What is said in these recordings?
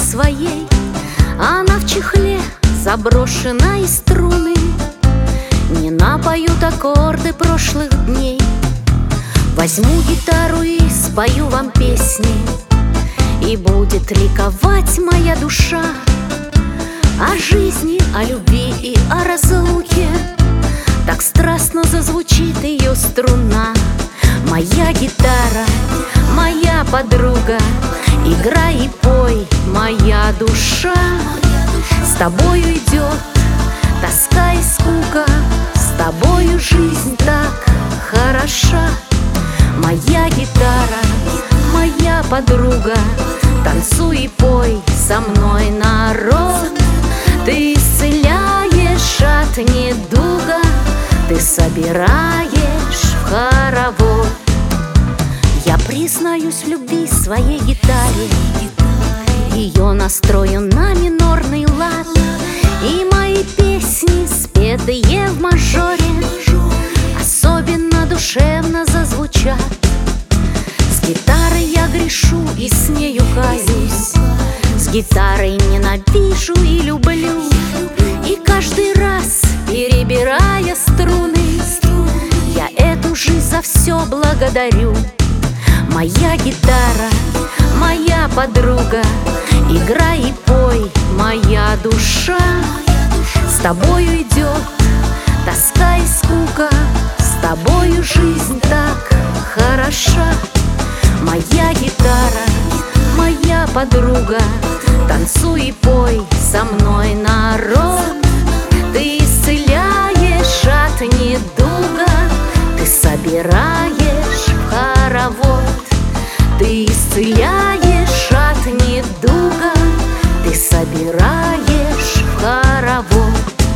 своей. Она в чехле заброшена, и струны не напоют аккорды прошлых дней. Возьму гитару и спою вам песни, и будет ликовать моя душа. О жизни, о любви и о разлуке так страстно зазвучит ее струна. Моя гитара, моя подруга, играй и пой, моя душа. С тобою идет тоска и скука, с тобою жизнь так хороша. Моя гитара, моя подруга, танцуй и пой со мной, народ. Ты исцеляешь от недуга, ты собираешь в хоровод. Я признаюсь в любви своей гитаре, ее настрою на минорный лад, и мои песни, спетые в мажоре, особенно душевно зазвучат. С гитарой я грешу и с нею каюсь, с гитарой ненавижу и люблю. И каждый раз, перебирая струны, я эту жизнь за все благодарю. Моя гитара, моя подруга, играй и пой, моя душа. С тобою идет тоска и скука, с тобою жизнь так хороша. Моя гитара, моя подруга, танцуй и пой со мной, народ. Ты исцеляешь от недуга, ты собираешь в хоровод. Ты исцеляешь от недуга, ты собираешь в хоровод.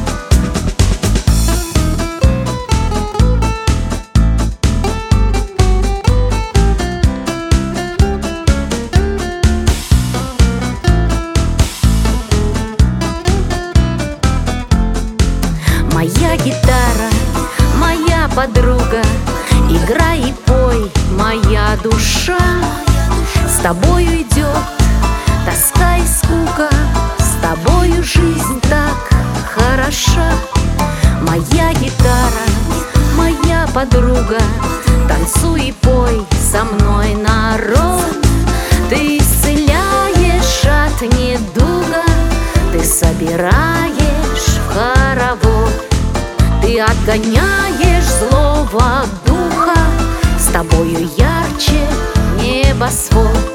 Моя гитара, моя подруга, играй и пой, моя душа. С тобою идет тоска и скука, с тобою жизнь так хороша. Моя гитара, моя подруга, танцуй и пой со мной, народ. Ты исцеляешь от недуга, ты собираешь в хоровод. Ты отгоняешь злого духа, с тобою ярче небосвод.